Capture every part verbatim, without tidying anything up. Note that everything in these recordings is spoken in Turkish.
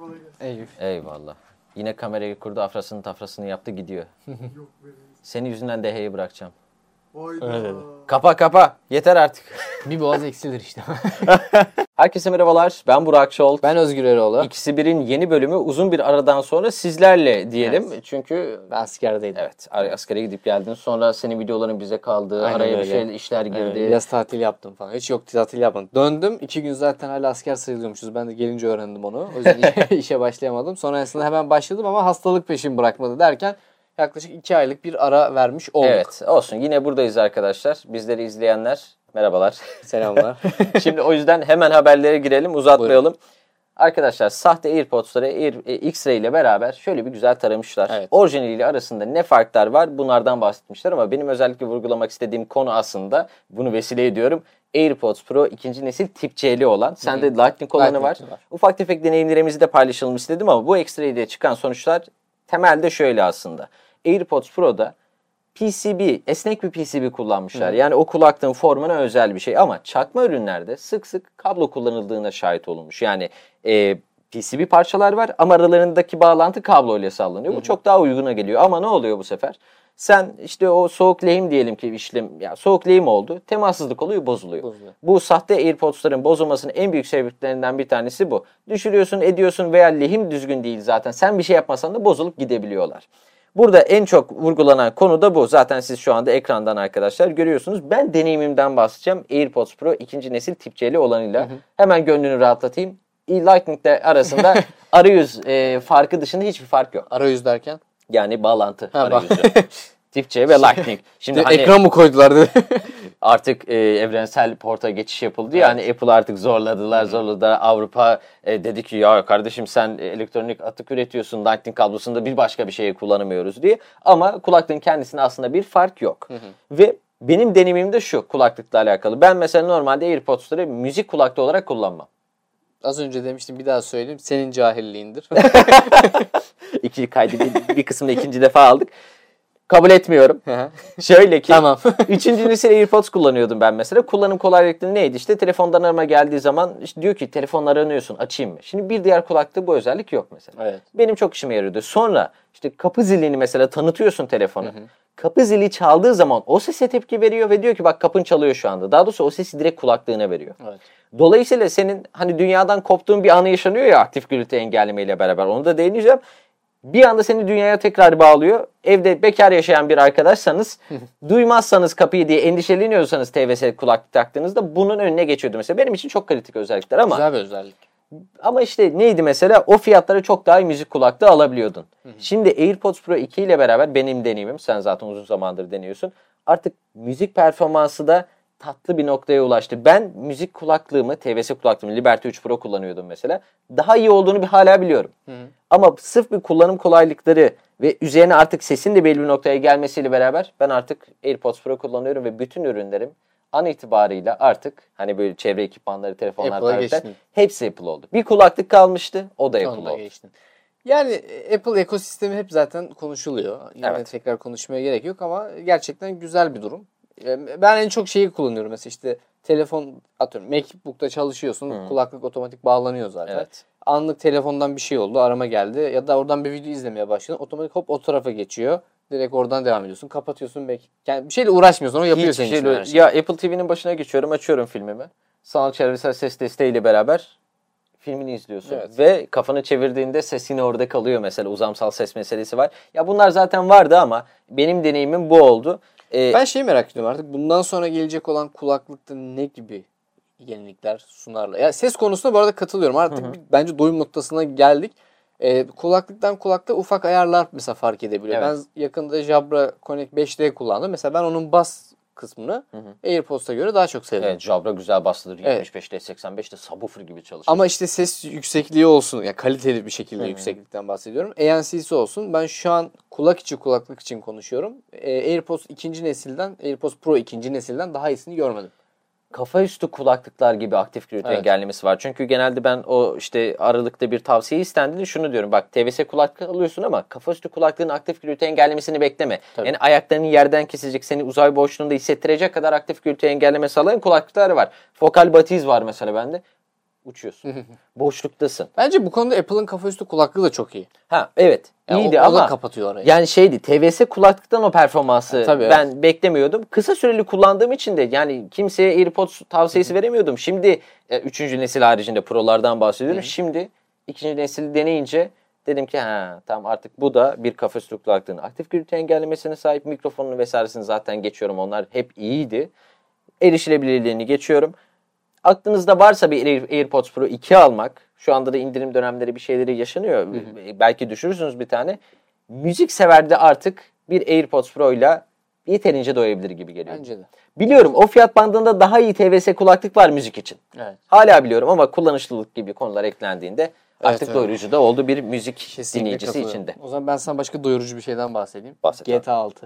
kolay gelsin. Eyvallah. Eyvallah. Yine kamerayı kurdu, afrasını tafrasını yaptı gidiyor. Yok benim. Senin yüzünden Dehe'yi bırakacağım. Hayda. Öyle dedi. Kapa kapa. Yeter artık. Bir boğaz eksilir işte. Herkese merhabalar. Ben Burak Şolt. Ben Özgür Eroğlu. İkisi Bir'in yeni bölümü uzun bir aradan sonra sizlerle diyelim. Evet. Çünkü Ben askerdeydim. evet askere gidip geldin. Sonra senin videoların bize kaldı. Aynen Araya bir öyle. şey işler girdi. Evet, biraz tatil yaptım falan. Hiç yok tatil yapmadım. Döndüm. iki gün zaten hala asker sayılıyormuşuz. Ben de gelince öğrendim onu. O yüzden işe, işe başlayamadım. Sonrasında hemen başladım ama hastalık peşimi bırakmadı derken yaklaşık iki aylık bir ara vermiş olduk. Evet olsun. Yine buradayız arkadaşlar. Bizleri izleyenler merhabalar. Selamlar. Şimdi o yüzden hemen haberlere girelim. Uzatmayalım. Buyurun. Arkadaşlar sahte AirPods'ları Air, e, X-Ray ile beraber şöyle bir güzel taramışlar. Evet. Orijinaliyle arasında ne farklar var bunlardan bahsetmişler ama benim özellikle vurgulamak istediğim konu aslında bunu vesile ediyorum. AirPods Pro ikinci nesil tip C'li olan. Sende Lightning olanı var. var. Ufak tefek deneyimlerimizi de paylaşalım istedim ama bu X-Ray'de çıkan sonuçlar temelde şöyle aslında. AirPods Pro'da P C B, esnek bir P C B kullanmışlar. Hı. Yani o kulaklığın formuna özel bir şey. Ama çakma ürünlerde sık sık kablo kullanıldığına şahit olunmuş. Yani e, P C B parçalar var ama aralarındaki bağlantı kablo ile sağlanıyor. Hı. Bu çok daha uyguna geliyor. Ama ne oluyor bu sefer? Sen işte o soğuk lehim diyelim ki işlem, ya soğuk lehim oldu. Temassızlık oluyor, bozuluyor. bozuluyor. Bu sahte AirPods'ların bozulmasının en büyük sebeplerinden bir tanesi bu. Düşürüyorsun, ediyorsun veya lehim düzgün değil zaten. Sen bir şey yapmasan da bozulup gidebiliyorlar. Burada en çok vurgulanan konu da bu. Zaten siz şu anda ekrandan arkadaşlar görüyorsunuz. Ben deneyimimden bahsedeceğim. AirPods Pro ikinci nesil tip C'li olanıyla. Hı hı. Hemen gönlünü rahatlatayım. Lightning'le arasında arayüz e, farkı dışında hiçbir fark yok. Arayüz derken? Yani bağlantı ha, arayüzü. Tip C ve Lightning. Şimdi hani, ekran mı koydular dedi. Artık e, evrensel porta geçiş yapıldı. Yani evet. Apple artık zorladılar, zorladılar. Avrupa e, dedi ki ya kardeşim sen elektronik atık üretiyorsun. Lightning kablosunda bir başka bir şeyi kullanamıyoruz diye. Ama kulaklığın kendisinde aslında bir fark yok. Hı hı. Ve benim deneyimim de şu kulaklıkla alakalı. Ben mesela normalde AirPods'ları müzik kulaklığı olarak kullanmam. Az önce demiştim bir daha söyleyeyim. Senin cahilliğindir. İki kaydı bir, bir kısmını ikinci defa aldık. Kabul etmiyorum. Şöyle ki tamam. üçüncü nesil AirPods kullanıyordum ben mesela. Kullanım kolaylıkları neydi? İşte telefondan arama geldiği zaman işte diyor ki telefonla aranıyorsun açayım mı? Şimdi bir diğer kulaklıkta bu özellik yok mesela. Evet. Benim çok işime yarıyordu. Sonra işte kapı zilini mesela tanıtıyorsun telefona. Hı hı. Kapı zili çaldığı zaman o sese tepki veriyor ve diyor ki bak kapın çalıyor şu anda. Daha doğrusu o sesi direkt kulaklığına veriyor. Evet. Dolayısıyla senin hani dünyadan koptuğun bir anı yaşanıyor ya aktif gürültü engellemeyle beraber. Onu da değineceğim. Bir anda seni dünyaya tekrar bağlıyor. Evde bekar yaşayan bir arkadaşsanız, duymazsanız kapıyı diye endişeleniyorsanız T V S kulaklık taktığınızda bunun önüne geçiyordu mesela. Benim için çok kritik özellikler ama. Güzel bir özellik. Ama işte neydi mesela? O fiyatlara çok daha iyi müzik kulaklığı alabiliyordun. Hı hı. Şimdi AirPods Pro iki ile beraber benim deneyimim, sen zaten uzun zamandır deniyorsun. Artık müzik performansı da tatlı bir noktaya ulaştı. Ben müzik kulaklığımı, T V S kulaklığımı Liberty üç Pro kullanıyordum mesela. Daha iyi olduğunu bir hala biliyorum. Hı hı. Ama sırf bir kullanım kolaylıkları ve üzerine artık sesin de belli bir noktaya gelmesiyle beraber ben artık AirPods Pro kullanıyorum ve bütün ürünlerim an itibarıyla artık hani böyle çevre ekipmanları, telefonlar tarzı hepsi Apple oldu. Bir kulaklık kalmıştı, o da Apple oldu. Geçtin. Yani Apple ekosistemi hep zaten konuşuluyor. Yani evet. Tekrar konuşmaya gerek yok ama gerçekten güzel bir durum. Ben en çok şeyi kullanıyorum mesela işte telefon atıyorum MacBook'ta çalışıyorsun hmm. kulaklık otomatik bağlanıyor zaten. Evet. Anlık telefondan bir şey oldu arama geldi ya da oradan bir video izlemeye başladın otomatik hop o tarafa geçiyor. Direkt oradan devam ediyorsun kapatıyorsun belki yani bir şeyle uğraşmıyorsun o yapıyor senin için her şeyi. Ya Apple T V'nin başına geçiyorum açıyorum filmimi. Sanal çevresel ses desteğiyle beraber filmini izliyorsun. Evet. Ve kafanı çevirdiğinde ses yine orada kalıyor mesela uzamsal ses meselesi var. Ya bunlar zaten vardı ama benim deneyimim bu oldu. Ee, ben şeyi merak ediyorum artık bundan sonra gelecek olan kulaklıkta ne gibi yenilikler sunarlar? Ya ses konusunda bu arada katılıyorum. Artık hı hı. bence doyum noktasına geldik. Ee, kulaklıktan kulakta ufak ayarlar mesela fark edebiliyor. Evet. Ben yakında Jabra Connect beş D kullandım. Mesela ben onun bas kısmını hı hı. AirPods'a göre daha çok sevdim. Evet, Jabra güzel baslıdır. yetmiş beş D, seksen beş D subwoofer gibi çalışır. Ama işte ses yüksekliği olsun. Ya yani kaliteli bir şekilde hı hı. yükseklikten bahsediyorum. A N C'si olsun. Ben şu an kulak içi kulaklık için konuşuyorum. Ee, AirPods ikinci nesilden, AirPods Pro ikinci nesilden daha iyisini görmedim. Kafa üstü kulaklıklar gibi aktif gürültü evet. engellemesi var. Çünkü genelde ben o işte aralıkta bir tavsiye istendiğinde şunu diyorum. Bak T V S kulaklık alıyorsun ama kafa üstü kulaklığın aktif gürültü engellemesini bekleme. Tabii. Yani ayaklarının yerden kesecek, seni uzay boşluğunda hissettirecek kadar aktif gürültü engelleme sağlayan kulaklıklar var. Focal Batiz var mesela bende. uçuyorsun. Boşluktasın. Bence bu konuda Apple'ın kafaüstü kulaklığı da çok iyi. Ha evet. Yani iyiydi o, o ama da kapatıyor orayı. yani şeydi, T V S kulaklıktan o performansı Ha, tabii, ben evet. beklemiyordum. Kısa süreli kullandığım için de yani kimseye AirPods tavsiyesi veremiyordum. Şimdi e, üçüncü nesil haricinde Pro'lardan bahsediyorum. Hı. Şimdi ikinci nesil deneyince dedim ki ha tamam, artık bu da bir kafaüstü kulaklığın aktif gürültü engellemesine sahip, mikrofonunu vesairesini zaten geçiyorum. Onlar hep iyiydi. Erişilebilirliğini geçiyorum. Aklınızda varsa bir Air- AirPods Pro iki almak, şu anda da indirim dönemleri bir şeyleri yaşanıyor. Hı hı. Belki düşürürsünüz bir tane. Müzik severde artık bir AirPods Pro ile yeterince doyabilir gibi geliyor. Bence de. Biliyorum o fiyat bandında daha iyi T V S kulaklık var müzik için. Evet. Hala biliyorum ama kullanışlılık gibi konular eklendiğinde artık evet. doyurucu da oldu bir müzik Kesinlikle dinleyicisi katılıyorum. içinde. O zaman ben sana başka doyurucu bir şeyden bahsedeyim. Bahset G T A altı.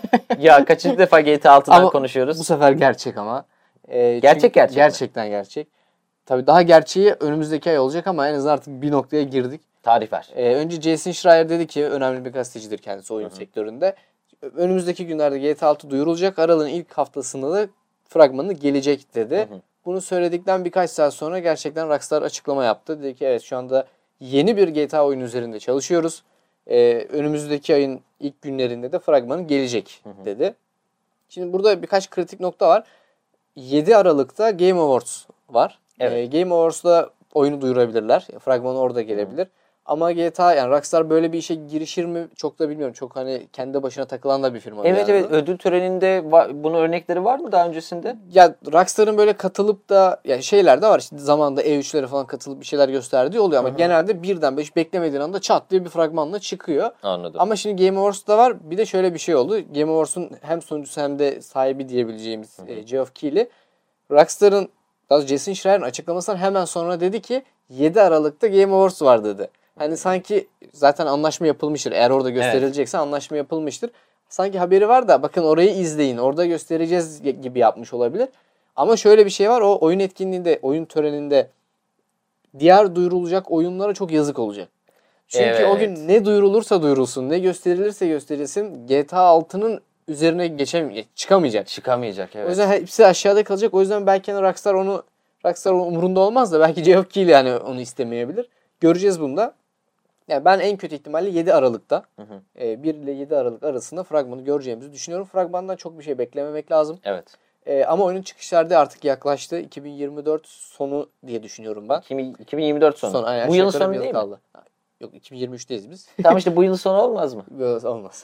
Ya kaçıncı defa G T A altıdan Ama konuşuyoruz? Bu sefer gerçek ama. Ee, Gerçek çünkü gerçek mi? Gerçekten gerçek. Tabii daha gerçeği önümüzdeki ay olacak ama en azından artık bir noktaya girdik. Tarih ver. Ee, önce Jason Schreier dedi ki, önemli bir gazetecidir kendisi oyun Hı hı. sektöründe. Önümüzdeki günlerde G T A altı duyurulacak. Aralığın ilk haftasında da fragmanı gelecek dedi. Hı hı. Bunu söyledikten birkaç saat sonra gerçekten Rockstar açıklama yaptı. Dedi ki evet, şu anda yeni bir G T A oyunu üzerinde çalışıyoruz. Ee, önümüzdeki ayın ilk günlerinde de fragmanı gelecek Hı hı. dedi. Şimdi burada birkaç kritik nokta var. yedi Aralık'ta Game Awards var. Evet. Ee, Game Awards'da oyunu duyurabilirler. Fragmanı orada gelebilir. Ama G T A, yani Rockstar böyle bir işe girişir mi çok da bilmiyorum. Çok hani kendi başına takılan da bir firma. bir Evet yandan. evet, ödül töreninde va- bunun örnekleri var mı daha öncesinde? Ya Rockstar'ın böyle katılıp da, yani şeyler de var. İşte zamanında E üç'lere falan katılıp bir şeyler gösterdiği oluyor ama Hı hı. genelde birden beş beklemediğin anda çat diye bir fragmanla çıkıyor. Anladım. Ama şimdi Game Awards'da var. Bir de şöyle bir şey oldu. Game Awards'un hem sunucusu hem de sahibi diyebileceğimiz Hı hı. e, Geoff Keighley, Rockstar'ın, daha doğrusu Jason Schreier'in açıklamasından hemen sonra dedi ki yedi Aralık'ta Game Awards var dedi. Hani sanki zaten anlaşma yapılmıştır. Eğer orada gösterilecekse anlaşma yapılmıştır. Sanki haberi var da bakın orayı izleyin, orada göstereceğiz gibi yapmış olabilir. Ama şöyle bir şey var, o oyun etkinliğinde, oyun töreninde diğer duyurulacak oyunlara çok yazık olacak. Çünkü Evet. o gün ne duyurulursa duyurulsun, ne gösterilirse gösterilsin G T A altının üzerine geçemeyecek, çıkamayacak. Çıkamayacak evet. O yüzden hepsi aşağıda kalacak. O yüzden belki hani Rockstar onu Rockstar umurunda olmaz da belki Geoff Keighley yani onu istemeyebilir. Göreceğiz bunda. Yani ben en kötü ihtimalle yedi Aralık'ta Hı hı. e, bir ile yedi Aralık arasında fragmanı göreceğimizi düşünüyorum. Fragmandan çok bir şey beklememek lazım. Evet. E, ama oyunun çıkış tarihi artık yaklaştı. iki bin yirmi dört sonu diye düşünüyorum ben. iki bin yirmi dört sonu. Son, aynen, Bu yılın aşağı yukarı sonu bir yıl değil mi? kaldı. Yok, iki bin yirmi üç'teyiz biz. Tamam işte bu yılın sonu olmaz mı? Böyle olmaz.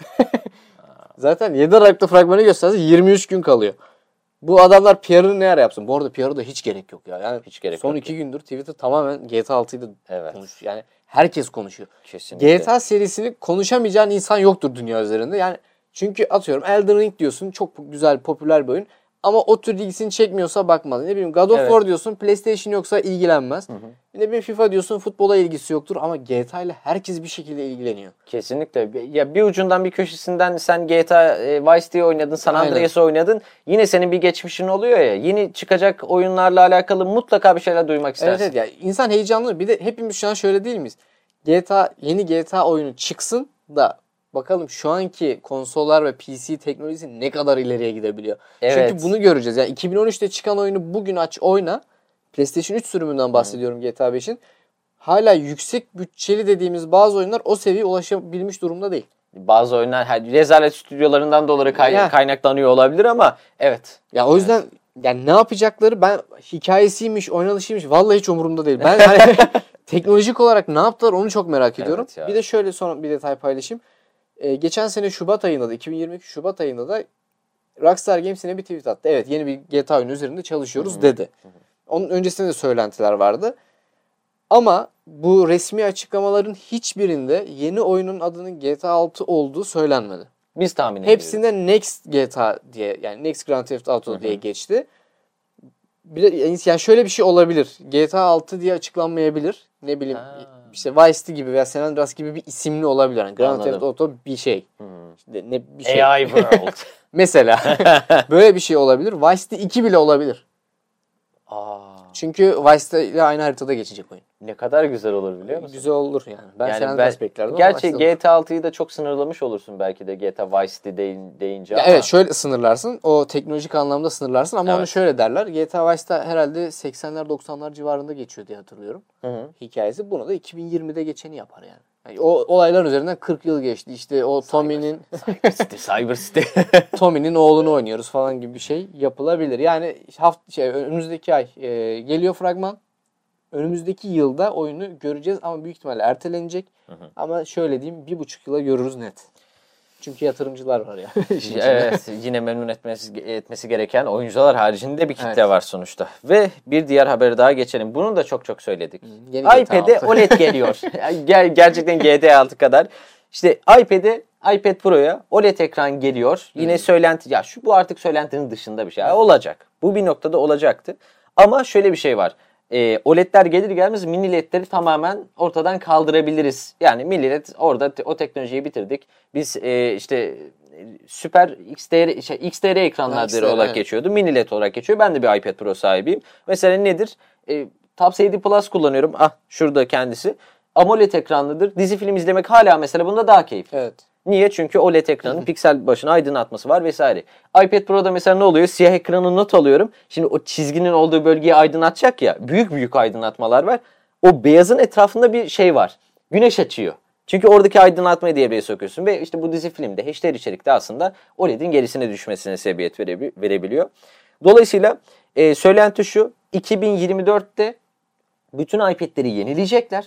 Zaten yedi Aralık'ta fragmanı gösterse yirmi üç gün kalıyor. Bu adamlar P R'ını ne ara yapsın? Bu arada P R'da hiç gerek yok ya. Yani Hiç gerek son yok iki gündür Twitter tamamen G T A altıyı da Evet. konuş. Yani herkes konuşuyor. Kesinlikle. G T A serisini konuşamayacağın insan yoktur dünya üzerinde. Yani çünkü atıyorum Elden Ring diyorsun, çok güzel, popüler bir oyun. Ama o tür ilgisini çekmiyorsa bakmaz. Ne bileyim God of Evet. War diyorsun, PlayStation yoksa ilgilenmez. Hı hı. Ne bileyim FIFA diyorsun, futbola ilgisi yoktur. Ama G T A ile herkes bir şekilde ilgileniyor. Kesinlikle. Ya bir ucundan bir köşesinden sen G T A e, Vice City oynadın, San Aynen. Andreas'ı oynadın. Yine senin bir geçmişin oluyor ya. Yeni çıkacak oyunlarla alakalı mutlaka bir şeyler duymak istersin. Evet, evet ya, insan heyecanlı. Bir de hepimiz şu an şöyle değil miyiz? G T A, yeni G T A oyunu çıksın da bakalım şu anki konsollar ve P C teknolojisi ne kadar ileriye gidebiliyor. Evet. Çünkü bunu göreceğiz. Yani iki bin on üç'te çıkan oyunu bugün aç oyna. PlayStation üç sürümünden bahsediyorum G T A beş'in. Hala yüksek bütçeli dediğimiz bazı oyunlar o seviyeye ulaşabilmiş durumda değil. Bazı oyunlar hani rezalet stüdyolarından dolayı kay- Ya. kaynaklanıyor olabilir ama evet. Ya o yüzden yani ne yapacakları, ben hikayesiymiş, oynanışıymış vallahi hiç umurumda değil. Ben hani teknolojik olarak ne yaptılar onu çok merak ediyorum. Evet ya. Bir de şöyle son bir detay paylaşayım. Ee, geçen sene Şubat ayında da iki bin yirmi iki Şubat ayında da Rockstar Games yine bir tweet attı. Evet, yeni bir G T A oyunu üzerinde çalışıyoruz Hı hı. dedi. Onun öncesinde de söylentiler vardı. Ama bu resmi açıklamaların hiçbirinde yeni oyunun adının G T A altı olduğu söylenmedi. Biz tahmin ediyoruz. Hepsinde Next G T A diye, yani Next Grand Theft Auto Hı hı. diye geçti. Bir de, yani şöyle bir şey olabilir. G T A altı diye açıklanmayabilir. Ne bileyim Ha. işte Vice City gibi veya San Andreas gibi bir isimli olabilir. Yani Grand Anladım. Theft Auto bir şey. Hı. İşte ne bir şey. A I World. Mesela böyle bir şey olabilir. Vice City iki bile olabilir. Aa. Çünkü Vice ile aynı haritada geçecek oyun. Ne kadar güzel olur biliyor musun? Güzel olur yani. Ben yani San ben, beklerdim. gerçi G T A altıyı da çok sınırlamış olursun belki de G T A Vice City deyince ya ama. Evet, şöyle sınırlarsın. O teknolojik anlamda sınırlarsın ama Evet. onu şöyle derler. G T A Vice'da herhalde seksenler doksanlar civarında geçiyor diye hatırlıyorum. Hı hı. Hikayesi. Bunu da iki bin yirmide geçeni yapar yani. Yani o olayların üzerinden kırk yıl geçti. İşte o Tommy'nin Cyber City, Cyber City. Tommy'nin oğlunu oynuyoruz falan gibi bir şey yapılabilir. Yani hafta şey önümüzdeki ay e, geliyor fragman. Önümüzdeki yılda oyunu göreceğiz ama büyük ihtimalle ertelenecek. Hı hı. Ama şöyle diyeyim, bir buçuk yıla görürüz net. Çünkü yatırımcılar var ya. Evet, yine memnun etmesi, etmesi gereken oyuncular haricinde bir kitle evet. var sonuçta. Ve bir diğer habere daha geçelim. Bunu da çok çok söyledik. Yeni iPad'e O L E D geliyor. Ger- gerçekten G T A altı kadar. İşte iPad'e, iPad Pro'ya O L E D ekran geliyor. Yine hmm. söylenti, ya şu bu artık söylentinin dışında bir şey. Hmm. Olacak. Bu bir noktada olacaktı. Ama şöyle bir şey var. E, O L E D'ler gelir gelmez mini L E D'leri tamamen ortadan kaldırabiliriz. Yani mini L E D orada te- o teknolojiyi bitirdik. Biz e, işte süper X D R, şey, X D R ekranlar X D R, olarak evet. geçiyordu. Mini L E D olarak geçiyor. Ben de bir iPad Pro sahibiyim. Mesela nedir? E, Tabs yedi Plus kullanıyorum. Ah şurada kendisi. AMOLED ekranlıdır. Dizi film izlemek hala mesela bunda daha keyifli. Evet. Niye? Çünkü O L E D ekranın piksel başına aydınlatması var vesaire. iPad Pro'da mesela ne oluyor? Siyah ekranı not alıyorum. Şimdi o çizginin olduğu bölgeyi aydınlatacak ya. Büyük büyük aydınlatmalar var. O beyazın etrafında bir şey var. Güneş açıyor. Çünkü oradaki aydınlatmayı devreye sokuyorsun. Ve işte bu dizi filmde, H D R içerikte aslında O L E D'in gerisine düşmesine sebebiyet verebiliyor. Dolayısıyla e, söylenti şu. iki bin yirmi dörtte bütün iPad'leri yenileyecekler.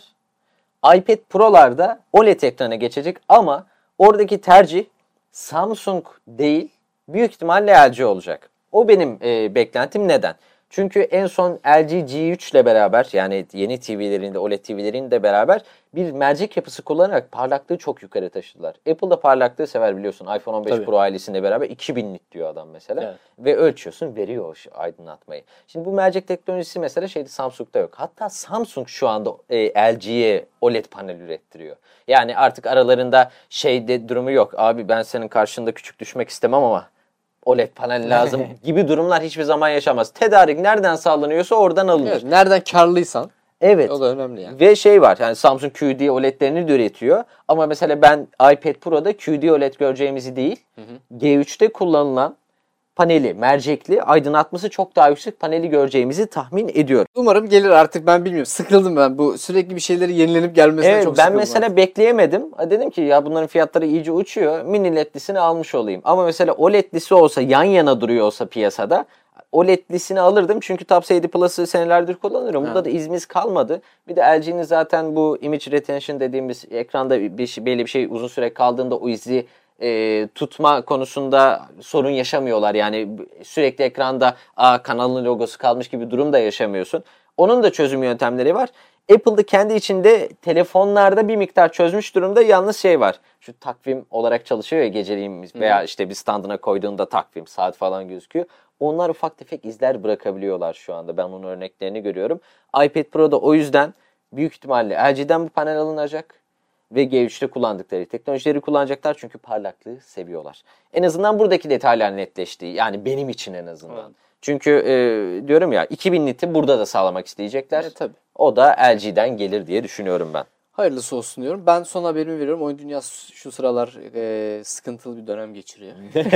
iPad Pro'larda O L E D ekrana geçecek ama oradaki tercih Samsung değil, büyük ihtimalle L G olacak. O benim e, beklentim. Neden? Çünkü en son L G G üç ile beraber, yani yeni T V'lerinde, O L E D T V'lerinde beraber bir mercek yapısı kullanarak parlaklığı çok yukarı taşıdılar. Apple da parlaklığı sever biliyorsun. iPhone on beş Tabii. Pro ailesiyle beraber iki bin nit diyor adam mesela. Evet. Ve ölçüyorsun, veriyor o aydınlatmayı. Şimdi bu mercek teknolojisi mesela şeyde Samsung'da yok. Hatta Samsung şu anda e, L G'ye O L E D panel ürettiriyor. Yani artık aralarında şeyde durumu yok. Abi ben senin karşında küçük düşmek istemem ama O L E D panel lazım gibi durumlar hiçbir zaman yaşamaz. Tedarik nereden sağlanıyorsa oradan alınır. Evet, nereden karlıysan. Evet. O da önemli yani. Ve şey var, yani Samsung Q D O L E D'lerini de üretiyor. Ama mesela ben iPad Pro'da Q D O L E D göreceğimizi değil, hı hı. G üçte kullanılan paneli, mercekli, aydınlatması çok daha yüksek paneli göreceğimizi tahmin ediyorum. Umarım gelir artık, ben bilmiyorum. Sıkıldım ben. Bu sürekli bir şeyleri yenilenip gelmesine evet, çok ben sıkıldım. Ben mesela artık bekleyemedim. Dedim ki ya bunların fiyatları iyice uçuyor. Mini L E D'lisini almış olayım. Ama mesela O L E D'lisi olsa, yan yana duruyor olsa piyasada, O L E D'lisini alırdım. Çünkü Tabs yedi Plus'ı senelerdir kullanıyorum. Burada da izimiz kalmadı. Bir de L G'nin zaten bu image retention dediğimiz, ekranda bir şey, belli bir şey uzun süre kaldığında o izi E, tutma konusunda sorun yaşamıyorlar. Yani sürekli ekranda Aa, kanalın logosu kalmış gibi durum da yaşamıyorsun. Onun da çözüm yöntemleri var. Apple'da kendi içinde telefonlarda bir miktar çözmüş durumda. Yalnız şey var. Şu takvim olarak çalışıyor ya geceliğin veya işte bir standına koyduğunda takvim, saat falan gözüküyor. Onlar ufak tefek izler bırakabiliyorlar şu anda. Ben onun örneklerini görüyorum. iPad Pro'da o yüzden büyük ihtimalle L G'den bu panel alınacak. Ve G üçte kullandıkları teknolojileri kullanacaklar çünkü parlaklığı seviyorlar. En azından buradaki detaylar netleşti. Yani benim için en azından. Evet. Çünkü e, diyorum ya iki bin niti burada da sağlamak isteyecekler. Evet, tabii. O da L G'den gelir diye düşünüyorum ben. Hayırlısı olsun diyorum. Ben son haberimi veriyorum. Oyun dünyası şu sıralar e, sıkıntılı bir dönem geçiriyor.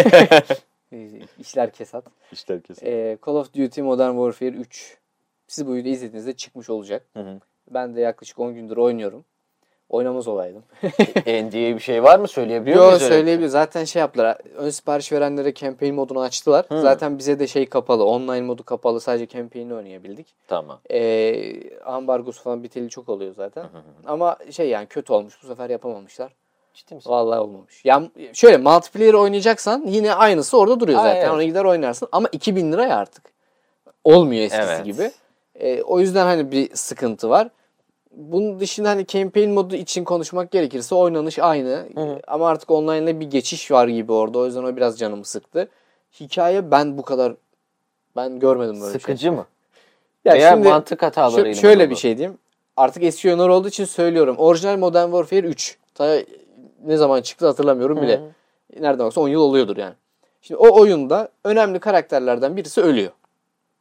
İşler kesat. İşler kesat. E, Call of Duty Modern Warfare üç. Siz bu videoyu izlediğinizde çıkmış olacak. Hı hı. Ben de yaklaşık on gündür oynuyorum. Oynamaz olaydım. N D A bir şey var mı? Söyleyebiliyor Yo, muyuz? Yok söyleyebiliyor. Zaten şey yaptılar. Ön sipariş verenlere campaign modunu açtılar. Hmm. Zaten bize de şey kapalı. Online modu kapalı. Sadece campaign'i oynayabildik. Tamam. Ee, ambargosu falan biteli çok oluyor zaten. Ama şey yani kötü olmuş. Bu sefer yapamamışlar. Ciddi misin? Vallahi olmamış. Ya şöyle multiplayer oynayacaksan yine aynısı orada duruyor zaten. Evet. Ona gider oynarsın. Ama iki bin liraya artık. Olmuyor eskisi evet. gibi. Ee, o yüzden hani bir sıkıntı var. Bunun dışında hani campaign modu için konuşmak gerekirse oynanış aynı. Hı hı. Ama artık online'la bir geçiş var gibi orada. O yüzden o biraz canımı sıktı. Hikaye ben bu kadar ben görmedim böyle Sıkıcı şey. mı? Ya Veya şimdi, mantık hatalarıyla şö- Şöyle bir şey diyeyim. Artık eski oyunlar olduğu için söylüyorum. Orijinal Modern Warfare üç. Ta ne zaman çıktı hatırlamıyorum bile. Hı hı. Nereden baksa on yıl oluyordur yani. Şimdi o oyunda önemli karakterlerden birisi ölüyor.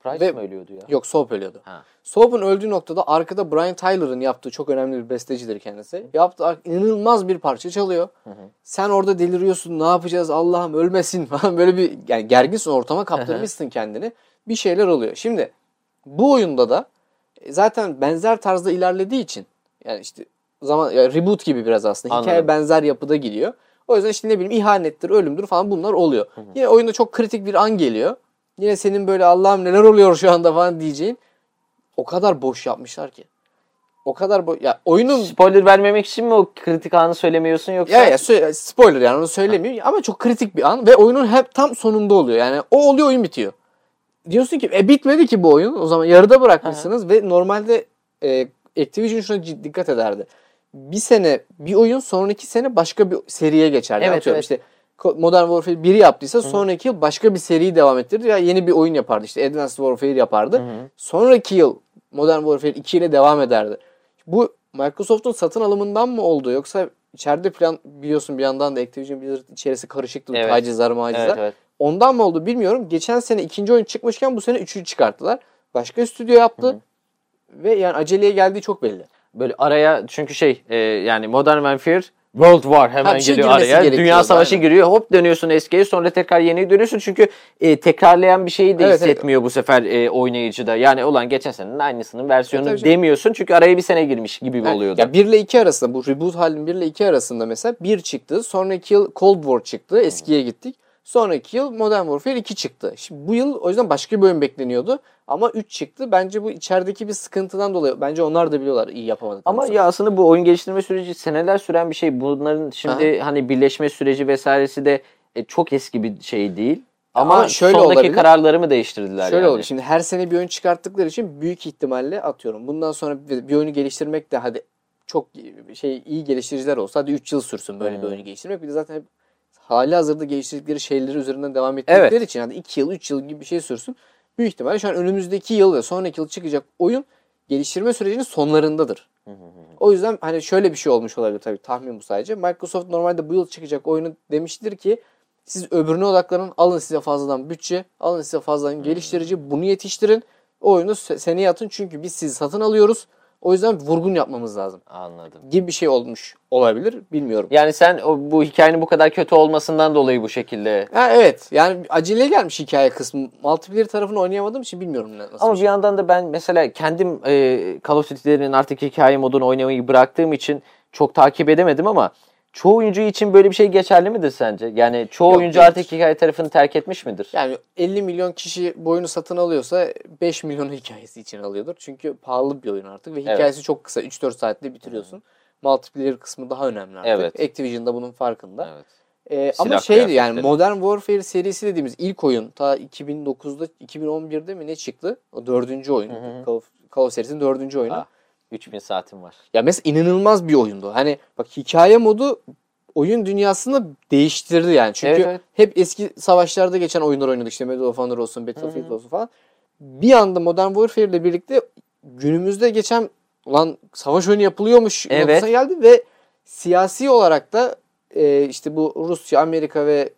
Price Ve, mi ölüyordu ya? Yok, Soap ölüyordu. Ha. Soap'un öldüğü noktada arkada Brian Tyler'ın yaptığı, çok önemli bir bestecidir kendisi. Yaptığı inanılmaz bir parça çalıyor. Hı hı. Sen orada deliriyorsun, ne yapacağız, Allah'ım ölmesin falan, böyle bir yani gerginsin, ortama kaptırmışsın kendini. Bir şeyler oluyor. Şimdi bu oyunda da zaten benzer tarzda ilerlediği için yani işte zaman ya reboot gibi biraz aslında. Anladım. Hikaye benzer yapıda gidiyor. O yüzden işte ne bileyim ihanettir, ölümdür falan bunlar oluyor. Hı hı. Yine oyunda çok kritik bir an geliyor. Yine senin böyle Allah'ım neler oluyor şu anda falan diyeceğin. O kadar boş yapmışlar ki. O kadar boş. Ya oyunun spoiler vermemek için mi o kritik anı söylemiyorsun yoksa? Ya ya sö- spoiler yani onu söylemiyorum ama çok kritik bir an ve oyunun hep tam sonunda oluyor. Yani o oluyor, oyun bitiyor. Diyorsun ki e bitmedi ki bu oyun. O zaman yarıda bırakmışsınız. Hı-hı. Ve normalde e, Activision şuna ciddi dikkat ederdi. Bir sene bir oyun, sonraki sene başka bir seriye geçerdi. Evet, Atıyorum evet. işte Modern Warfare biri yaptıysa Hı-hı. sonraki yıl başka bir seriyi devam ettirirdi ya yeni bir oyun yapardı. İşte Advanced Warfare yapardı. Hı-hı. Sonraki yıl Modern Warfare iki ile devam ederdi. Bu Microsoft'un satın alımından mı oldu yoksa içeride plan, biliyorsun bir yandan da Activision Blizzard içerisi karışıktı. Evet. Tacizler macizler. Evet, evet. Ondan mı oldu bilmiyorum. Geçen sene ikinci oyun çıkmışken bu sene üçüncü çıkarttılar. Başka stüdyo yaptı. Hı-hı. Ve yani aceleye geldiği çok belli. Böyle araya çünkü şey e, yani Modern Warfare World War hemen ha, şey geliyor araya. Dünya Savaşı aynen. Giriyor. Hop dönüyorsun eskiye, sonra tekrar yeniye dönüyorsun. Çünkü e, tekrarlayan bir şeyi de evet, hissetmiyor evet. bu sefer e, oynayıcıda. Yani ulan geçen senenin aynısının versiyonu evet, demiyorsun. Çünkü araya bir sene girmiş gibi yani, oluyordu. Ya bir ile iki arasında, bu reboot halinin bir ile iki arasında mesela bir çıktı. Sonraki yıl Cold War çıktı. Eskiye gittik. Sonraki yıl Modern Warfare iki çıktı. Şimdi bu yıl o yüzden başka bir oyun bekleniyordu. Ama üç çıktı. Bence bu içerideki bir sıkıntıdan dolayı. Bence onlar da biliyorlar iyi yapamadıklarını. Ama ya aslında bu oyun geliştirme süreci seneler süren bir şey. Bunların şimdi Aha. hani birleşme süreci vesairesi de e, çok eski bir şey değil. Ama, Ama şöyle sondaki olabilir. Kararları mı değiştirdiler şöyle yani? Oldu. Şimdi her sene bir oyun çıkarttıkları için büyük ihtimalle atıyorum. Bundan sonra bir oyunu geliştirmek de hadi çok şey iyi geliştiriciler olsa hadi üç yıl sürsün böyle hmm. bir oyunu geliştirmek. Bir de zaten hep hali hazırda geliştirdikleri şeyleri üzerinden devam ettikleri evet. için yani iki yıl üç yıl gibi bir şey sürsün. Büyük ihtimalle şu an önümüzdeki yıl ve sonraki yıl çıkacak oyun geliştirme sürecinin sonlarındadır. Hı hı hı. O yüzden hani şöyle bir şey olmuş olabilir tabii, tahmin bu sadece. Microsoft normalde bu yıl çıkacak oyunu demiştir ki siz öbürüne odaklanın, alın size fazladan bütçe, alın size fazladan geliştirici, bunu yetiştirin. O oyunu seneye atın çünkü biz sizi satın alıyoruz. O yüzden vurgun yapmamız lazım. Anladım. Gibi bir şey olmuş olabilir. Bilmiyorum. Yani sen o, bu hikayenin bu kadar kötü olmasından dolayı bu şekilde... Ha, evet. Yani acele gelmiş hikaye kısmı. Multiplayer tarafını oynayamadığım için bilmiyorum nasıl. Ama bir, bir yandan da ben mesela kendim e, Call of Duty'lerin artık hikaye modunu oynamayı bıraktığım için çok takip edemedim ama çoğu oyuncu için böyle bir şey geçerli midir sence? Yani çoğu Yok, oyuncu artık hikaye tarafını terk etmiş midir? Yani elli milyon kişi bu oyunu satın alıyorsa beş milyonu hikayesi için alıyordur. Çünkü pahalı bir oyun artık ve hikayesi evet. çok kısa. üç dört saatte bitiriyorsun. Hmm. Multiplayer kısmı daha önemli artık. Evet. Activision da bunun farkında. Evet. Ee, ama şeydi yani Modern Warfare serisi dediğimiz ilk oyun ta iki bin dokuzda iki bin on birde mi ne çıktı? O dördüncü oyun. Hı hı. Call of, Call of serisinin dördüncü oyunu. Ah. üç bin saatim var. Ya mesela inanılmaz bir oyundu. Hani bak hikaye modu oyun dünyasını değiştirdi yani. Çünkü evet, evet. hep eski savaşlarda geçen oyunlar oynadık. İşte Medal of Honor olsun, Battlefield Hı-hı. olsun falan. Bir anda Modern Warfare ile birlikte günümüzde geçen ulan savaş oyunu yapılıyormuş evet. noktasına geldi ve siyasi olarak da e, işte bu Rusya, Amerika ve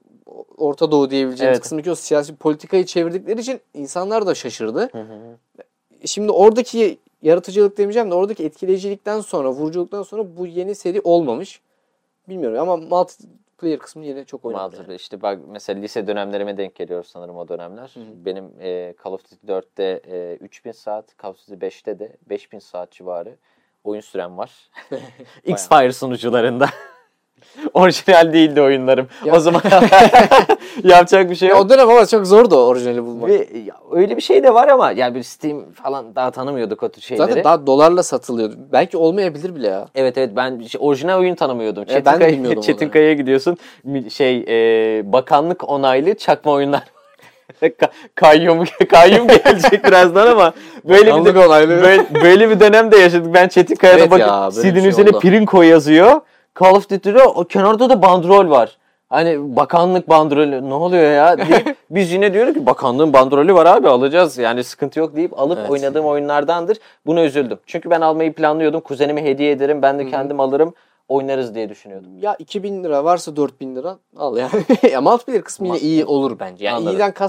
Orta Doğu diyebileceğimiz evet. kısımdaki o siyasi politikayı çevirdikleri için insanlar da şaşırdı. Hı-hı. Şimdi oradaki yaratıcılık demeyeceğim de oradaki etkileyicilikten sonra, vuruculuktan sonra bu yeni seri olmamış. Bilmiyorum ama multiplayer kısmı yine çok önemli. Yani. İşte bak mesela lise dönemlerime denk geliyor sanırım o dönemler. Hı-hı. Benim e, Call of Duty dörtte e, üç bin saat, Call of Duty beşte de beş bin saat civarı oyun sürem var. X-Fire sunucularında. Orijinal değildi oyunlarım. Ya. O zaman yapacak bir şey yok. Ya o dönem ama çok zordu o orijinali bulmak. Ve öyle bir şey de var ama yani bir Steam falan daha tanımıyorduk o tür şeyleri. Zaten daha dolarla satılıyordu. Belki olmayabilir bile ya. Evet evet ben orijinal oyun tanımıyordum. Ya Çetin ben de bilmiyordum. Çetin Kaya'ya gidiyorsun. Şey e, bakanlık onaylı çakma oyunlar. kayyum kayyum gelecek birazdan ama böyle bir de, böyle, böyle bir dönem de yaşadık. Ben Çetin Kaya'da evet bakıp C D'nin üzerine oldu. Pirinko yazıyor. Call of Duty'de o kenarda da bandrol var. Hani bakanlık bandrolü ne oluyor ya deyip biz yine diyoruz ki bakanlığın bandrolü var abi alacağız. Yani sıkıntı yok deyip alıp evet. oynadığım oyunlardandır. Buna üzüldüm. Çünkü ben almayı planlıyordum. Kuzenime hediye ederim. Ben de Hı-hı. kendim alırım. Oynarız diye düşünüyordum. Ya iki bin lira varsa dört bin lira al yani. Ya multiplayer kısmı yine iyi olur bence. Yani Anladım. iyiden kastım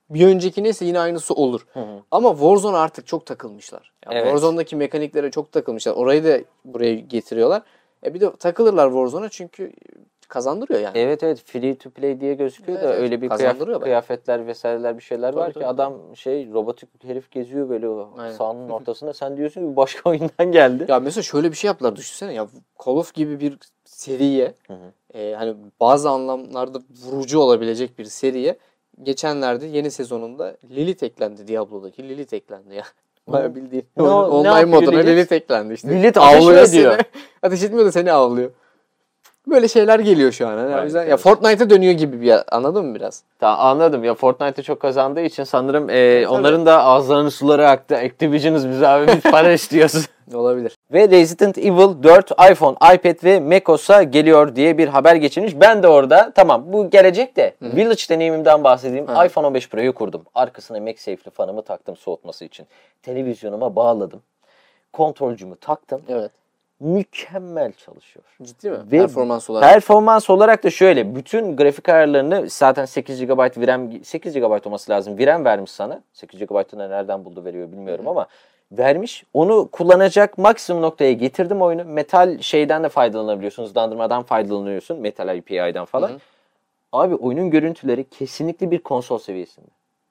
Bir önceki neyse yine aynısı olur. Hı hı. Ama Warzone artık çok takılmışlar. Yani Evet. Warzone'daki mekaniklere çok takılmışlar. Orayı da buraya getiriyorlar. E bir de takılırlar Warzone'a çünkü kazandırıyor yani. Evet evet, free to play diye gözüküyor Evet, da evet. öyle bir Kazandırıyor kıyafet, bayağı. kıyafetler vesaireler bir şeyler Tabii, var ki tabii. adam şey robotik herif geziyor böyle o Aynen. sahanın ortasında. Sen diyorsun ki bu başka oyundan geldi. Ya mesela şöyle bir şey yaptılar düşünsene ya Call of gibi bir seriye Hı hı. e, hani bazı anlamlarda vurucu olabilecek bir seriye geçenlerde yeni sezonunda Lilith eklendi, Diablo'daki Lilith eklendi ya. Bayağı bildiğin Ne- oyunun ne online yapıyor moduna Lilith? Lilith eklendi işte. Lilith ateş mi Avlıyor ediyor? seni. Ateş etmiyor da seni avlıyor. Böyle şeyler geliyor şu an. Yani o Vay yüzden ya arkadaş. Fortnite'a dönüyor gibi bir, anladın mı biraz? Tamam, anladım ya, Fortnite'ı çok kazandığı için sanırım e, tabii. onların da ağızlarının suları aktı. Activision'ız biz abi, biz para istiyoruz. Olabilir. Ve Resident Evil dört iPhone, iPad ve macOS'a geliyor diye bir haber geçirmiş. Ben de orada tamam bu gelecek de Hı. Village deneyimimden bahsedeyim. Hı. iPhone on beş Pro'yu kurdum. Arkasına MagSafe'li fanımı taktım soğutması için. Televizyonuma bağladım. Kontrolcümü taktım. Evet. Mükemmel çalışıyor. Ciddi mi? Ve Performans olarak. Performans olarak da şöyle. Bütün grafik ayarlarını zaten sekiz gigabayt VRAM, sekiz gigabayt olması lazım. VRAM vermiş sana. sekiz gigabayt'ı nereden buldu veriyor bilmiyorum Hı. ama vermiş. Onu kullanacak maksimum noktaya getirdim oyunu. Metal şeyden de faydalanabiliyorsun. Hızlandırmadan faydalanıyorsun. Metal I P I'den falan. Hı hı. Abi oyunun görüntüleri kesinlikle bir konsol seviyesinde.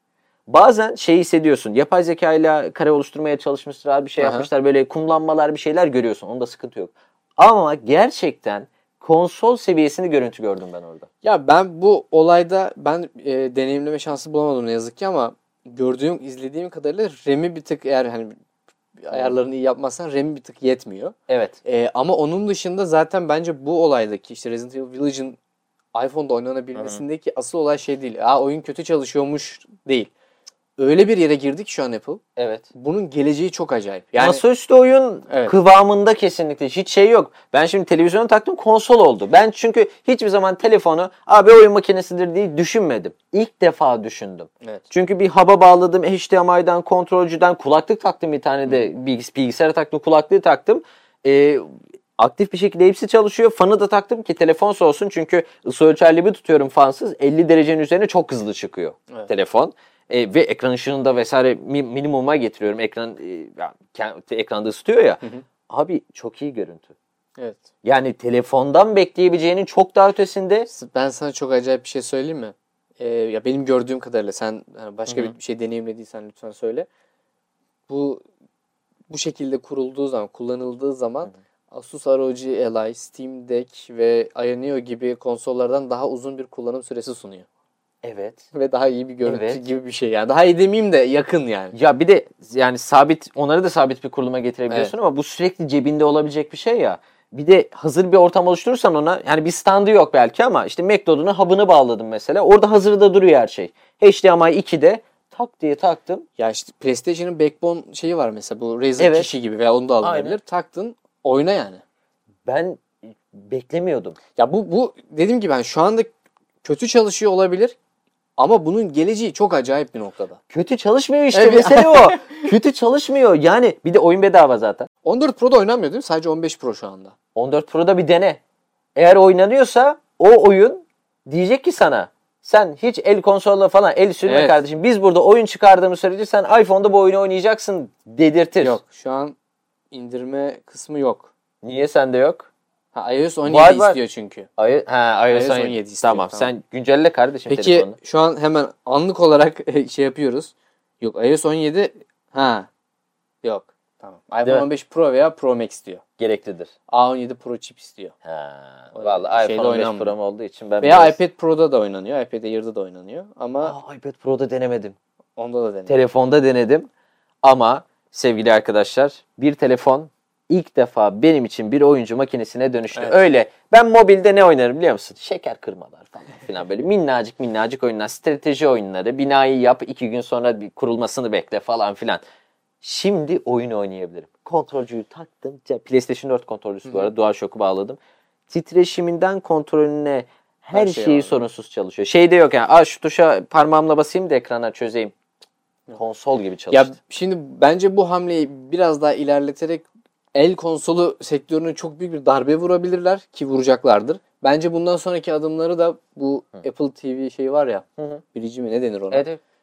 Bazen şey hissediyorsun. Yapay zeka ile kare oluşturmaya çalışmışlar, bir şey Aha. yapmışlar. Böyle kumlanmalar, bir şeyler görüyorsun. Onda sıkıntı yok. Ama gerçekten konsol seviyesinde görüntü gördüm ben orada. Ya ben bu olayda ben e, deneyimleme şansı bulamadım ne yazık ki ama gördüğüm, izlediğim kadarıyla RAM'i bir tık eğer hani ayarlarını iyi yapmazsan RAM'i bir tık yetmiyor. Evet. E, ama onun dışında zaten bence bu olaydaki işte Resident Evil Village'ın iPhone'da oynanabilmesindeki Hı-hı. asıl olay şey değil. Aa oyun kötü çalışıyormuş değil. Öyle bir yere girdik şu an Apple. Evet. Bunun geleceği çok acayip. Yani masaüstü oyun evet. kıvamında kesinlikle hiç şey yok. Ben şimdi televizyonu taktım, konsol oldu. Ben çünkü hiçbir zaman telefonu abi oyun makinesidir diye düşünmedim. İlk defa düşündüm. Evet. Çünkü bir hub'a bağladım, H D M I'den, kontrolcüden kulaklık taktım, bir tane de bilgis bilgisayara taktım, kulaklığı taktım. Ee, aktif bir şekilde hepsi çalışıyor. Fanı da taktım ki telefon soğusun. Çünkü ısı ölçerli bir tutuyorum fansız. elli derecenin üzerine çok hızlı çıkıyor evet. telefon. E, ve ekran ışığını da vesaire mi, minimuma getiriyorum. Ekran e, yani, ekranda ısıtıyor ya. Hı hı. Abi çok iyi görüntü. Evet. Yani telefondan bekleyebileceğinin çok daha ötesinde. Ben sana çok acayip bir şey söyleyeyim mi? Ee, ya benim gördüğüm kadarıyla sen yani başka Hı-hı. bir şey deneyimlediysen lütfen söyle. Bu bu şekilde kurulduğu zaman, kullanıldığı zaman Hı-hı. Asus R O G Ally, Steam Deck ve Ayaneo gibi konsollardan daha uzun bir kullanım süresi sunuyor. Evet. Ve daha iyi bir görüntü evet. gibi bir şey yani. Daha iyi demeyeyim de yakın yani. Ya bir de yani sabit, onları da sabit bir kuruluma getirebiliyorsun evet. ama bu sürekli cebinde olabilecek bir şey ya. Bir de hazır bir ortam oluşturursan ona, yani bir standı yok belki ama işte MacDood'una hub'ını bağladım mesela. Orada hazırda duruyor her şey. H D M I iki'de tak diye taktım. Ya işte PlayStation'ın Backbone şeyi var mesela, bu Razer evet. kişi gibi veya onu da alınabilir. Aynen. Taktın oyna yani. Ben beklemiyordum. Ya bu bu dediğim gibi ben şu anda kötü çalışıyor olabilir. Ama bunun geleceği çok acayip bir noktada. Kötü çalışmıyor işte evet. mesele o. Kötü çalışmıyor. Yani bir de oyun bedava zaten. on dört Pro'da oynanmıyor değil mi? Sadece on beş Pro şu anda. on dört Pro'da bir dene. Eğer oynanıyorsa o oyun diyecek ki sana, sen hiç el konsolla falan el sürme evet. kardeşim. Biz burada oyun çıkardığımız sürece sen iPhone'da bu oyunu oynayacaksın dedirtir. Yok, şu an indirme kısmı yok. Niye sende yok? Ha, iOS on yedi var, var. istiyor çünkü. I- ha, iOS, iOS on yedi. on yedi istiyor. Tamam, tamam, sen güncelle kardeşim Peki, telefonunu. Peki şu an hemen anlık olarak şey yapıyoruz. Yok, iOS on yedi ha. Yok. Tamam. iPhone on beş Pro veya Pro Max diyor. Gereklidir. A on yedi Pro chip istiyor. Ha. Vallahi iPhone on beş Pro olduğu için ben veya biraz... iPad Pro'da da oynanıyor. iPad Air'da da oynanıyor ama Aa, iPad Pro'da denemedim. Onda da denedim. Telefonda denedim. Ama sevgili arkadaşlar, bir telefon ilk defa benim için bir oyuncu makinesine dönüştü. Evet. Öyle. Ben mobilde ne oynarım biliyor musun? Şeker kırmalar falan filan, böyle minnacık minnacık oyunlar, strateji oyunları, binayı yap, iki gün sonra bir kurulmasını bekle falan filan. Şimdi oyun oynayabilirim. Kontrolcüyü taktım. PlayStation dört kontrolcüsü Hı-hı. bu arada. DualShock'u bağladım. Titreşiminden kontrolüne her, her şey şeyi var. Sorunsuz çalışıyor. Şeyde yok yani. Aa, şu tuşa parmağımla basayım da ekrana çözeyim. Konsol gibi çalıştı. Ya şimdi bence bu hamleyi biraz daha ilerleterek el konsolu sektörüne çok büyük bir darbe vurabilirler ki vuracaklardır. Bence bundan sonraki adımları da bu Hı. Apple T V şeyi var ya. Hı hı. Bilici mi ne denir ona? Evet.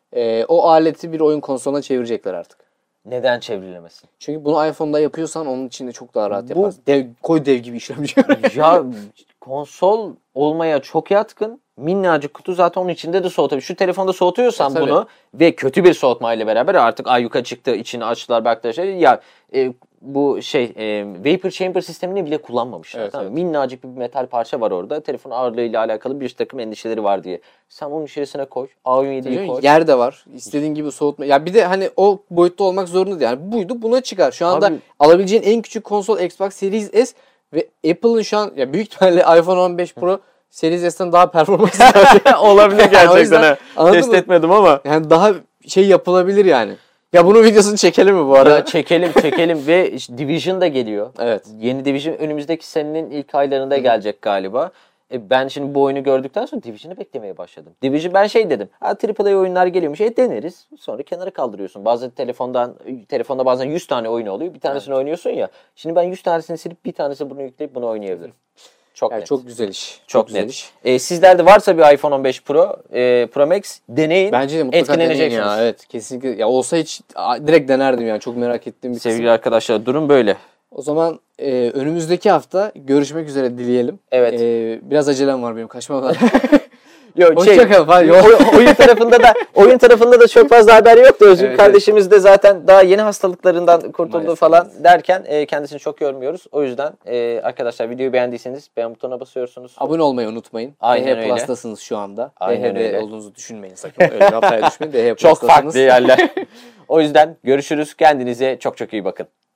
e, o aleti bir oyun konsoluna çevirecekler artık. Neden çevrilemesin? Çünkü bunu iPhone'da yapıyorsan onun içinde çok daha rahat Bu- yaparsın. Dev, koy dev gibi işlemci. Ya konsol olmaya çok yatkın. Minnacık kutu zaten onun içinde de soğutabilir. Şu telefonda soğutuyorsan E, tabii. bunu ve kötü bir soğutmayla beraber artık ayyuka çıktı, içini açtılar, baktılar şey. Ya e, bu şey e, vapor chamber sistemini bile kullanmamışlar. Evet, tamam mı? evet. Minnacık bir metal parça var orada. Telefon ağırlığıyla alakalı bir takım endişeleri var diye. Sen onun içerisine koy. A on yediyi koy. Yer de var. İstediğin gibi soğutma. Ya bir de hani o boyutta olmak zorunda değil. Yani buydu buna çıkar. Şu anda Abi- alabileceğin en küçük konsol Xbox Series S ve Apple'ın şu an ya büyük ihtimalle iPhone on beş Pro Series S'ten daha performanslı. Olabilir Yani o gerçekten. yüzden, ha. anladın Test mı? etmedim ama. Yani daha şey yapılabilir yani. Ya bunun videosunu çekelim mi bu arada? Ya çekelim çekelim ve işte Division da geliyor. Evet. Yeni Division önümüzdeki senenin ilk aylarında gelecek galiba. E ben şimdi bu oyunu gördükten sonra Division'ı beklemeye başladım. Division ben şey dedim. Ha A A A oyunlar geliyormuş. E deneriz. Sonra kenara kaldırıyorsun. Bazen telefondan telefonda bazen yüz tane oyun oluyor. Bir tanesini oynuyorsun ya. Şimdi ben yüz tanesini silip bir tanesi bunu yükleyip bunu oynayabilirim. Çok Yani net. çok güzel iş. Çok, güzel net. iş. E, sizlerde varsa bir iPhone on beş Pro, e, Pro Max deneyin. Bence de mutlaka deneyin etkileneceksiniz. ya. Evet kesinlikle. Ya olsa hiç a, direkt denerdim yani. Çok merak ettiğim bir Sevgili kısım. arkadaşlar durum böyle. O zaman e, önümüzdeki hafta görüşmek üzere dileyelim. Evet. E, biraz acelem var benim. Kaçmam lazım. Yok Hoşça kal falan. oy- oyun tarafında da oyun tarafında da çok fazla haber yoktu. Özgür Evet, kardeşimiz de zaten daha yeni hastalıklarından kurtuldu Maalesef. falan derken e, kendisini çok yormuyoruz. O yüzden e, arkadaşlar videoyu beğendiyseniz beğen butonuna basıyorsunuz. Abone olmayı unutmayın. Aynen D H öyle. Plus'tasınız şu anda. Aynen D H B öyle. olduğunuzu düşünmeyin sakın. Öyle bir hataya düşmeyin. D H Çok Plus'tasınız. farklı yerler. O yüzden görüşürüz. Kendinize çok çok iyi bakın.